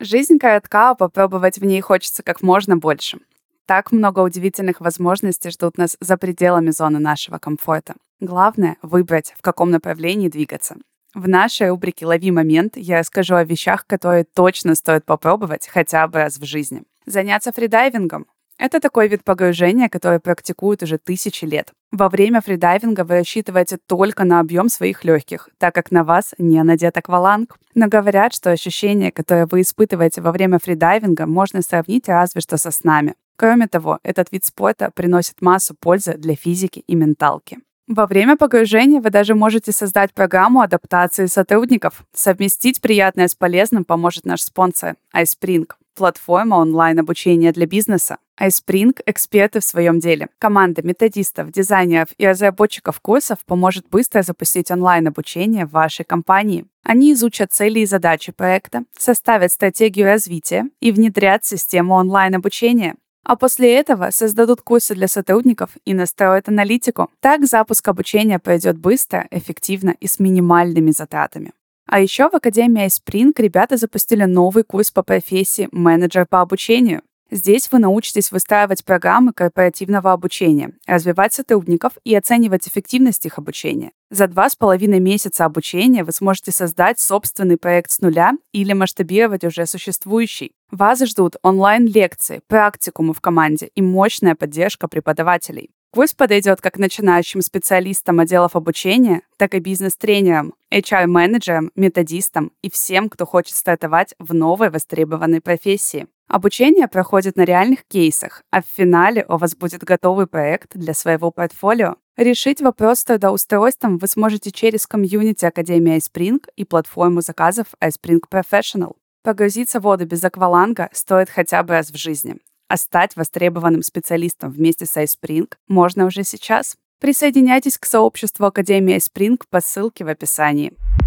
Жизнь коротка, а попробовать в ней хочется как можно больше. Так много удивительных возможностей ждут нас за пределами зоны нашего комфорта. Главное — выбрать, в каком направлении двигаться. В нашей рубрике «Лови момент» я расскажу о вещах, которые точно стоит попробовать хотя бы раз в жизни. Заняться фридайвингом — это такой вид погружения, который практикуют уже тысячи лет. Во время фридайвинга вы рассчитываете только на объем своих легких, так как на вас не надет акваланг. Но говорят, что ощущения, которые вы испытываете во время фридайвинга, можно сравнить разве что со снами. Кроме того, этот вид спорта приносит массу пользы для физики и менталки. Во время погружения вы даже можете создать программу адаптации сотрудников. Совместить приятное с полезным поможет наш спонсор iSpring, платформа онлайн-обучения для бизнеса. iSpring — эксперты в своем деле. Команда методистов, дизайнеров и разработчиков курсов поможет быстро запустить онлайн-обучение в вашей компании. Они изучат цели и задачи проекта, составят стратегию развития и внедрят систему онлайн-обучения. А после этого создадут курсы для сотрудников и настроят аналитику. Так запуск обучения пройдет быстро, эффективно и с минимальными затратами. А еще в Академии iSpring ребята запустили новый курс по профессии «Менеджер по обучению». Здесь вы научитесь выстраивать программы корпоративного обучения, развивать сотрудников и оценивать эффективность их обучения. За 2,5 месяца обучения вы сможете создать собственный проект с нуля или масштабировать уже существующий. Вас ждут онлайн-лекции, практикумы в команде и мощная поддержка преподавателей. Курс подойдет как начинающим специалистам отделов обучения, так и бизнес-тренерам, HR-менеджерам, методистам и всем, кто хочет стартовать в новой востребованной профессии. Обучение проходит на реальных кейсах, а в финале у вас будет готовый проект для своего портфолио. Решить вопрос с трудоустройством вы сможете через комьюнити Академии iSpring и платформу заказов iSpring Professional. Погрузиться в воду без акваланга стоит хотя бы раз в жизни. А стать востребованным специалистом вместе с iSpring можно уже сейчас. Присоединяйтесь к сообществу Академии iSpring по ссылке в описании.